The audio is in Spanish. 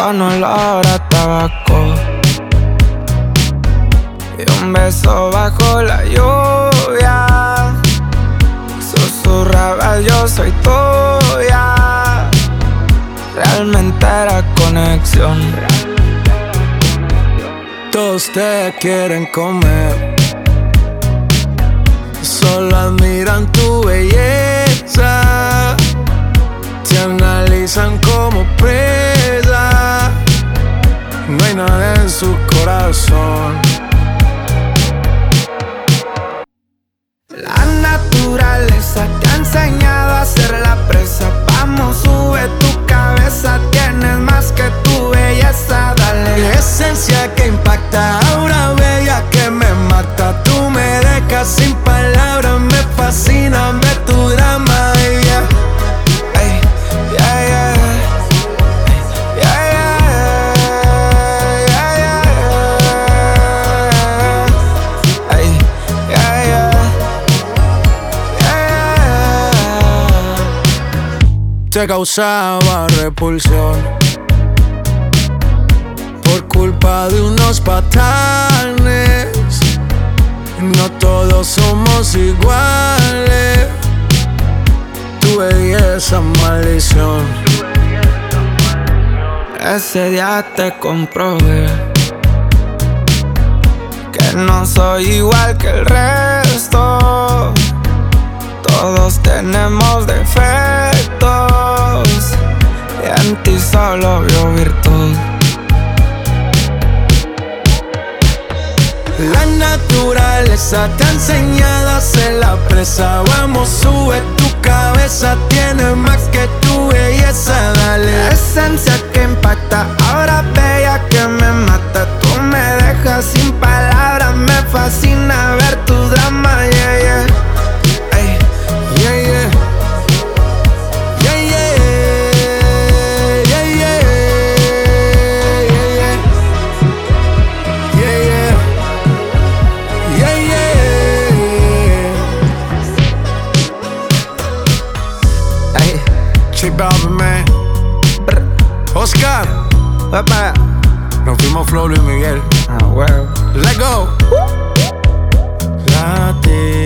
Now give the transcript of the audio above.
con olor a tabaco y un beso bajo la lluvia. Susurraba yo soy tuya. Realmente era conexión. Todos te quieren comer, solo admiran tu belleza, te analizan como presa. No hay nada en su corazón. La naturaleza te ha enseñado a ser la presa. Vamos, sube tu cabeza, tienes más que tu belleza, dale. Esencia que impacta, aura bella que me mata. Tú me dejas sin palabras, me fascina ver tu drama, yeah. Ay, yeah, yeah. Te causaba repulsión por culpa de unos patanes. No todos somos iguales. Tu belleza maldición. Ese día te comprobé que no soy igual que el resto. Todos tenemos defectos y en ti solo vio virtud. La naturaleza te ha enseñado a ser la presa. Vamos, sube tu cabeza, tienes más que tu belleza, dale. Esencia que impacta, ahora bella que me mata. Tú me dejas sin palabras, me fascina ver tu drama, yeah, yeah. Ay, yeah, yeah. Yeah, yeah. Yeah, yeah. Yeah, yeah. Yeah, yeah. ay, J Balvin, man. Oscar. papá. Nos fuimos Flow Luis Miguel. Ah, huevo. Let's go. Late.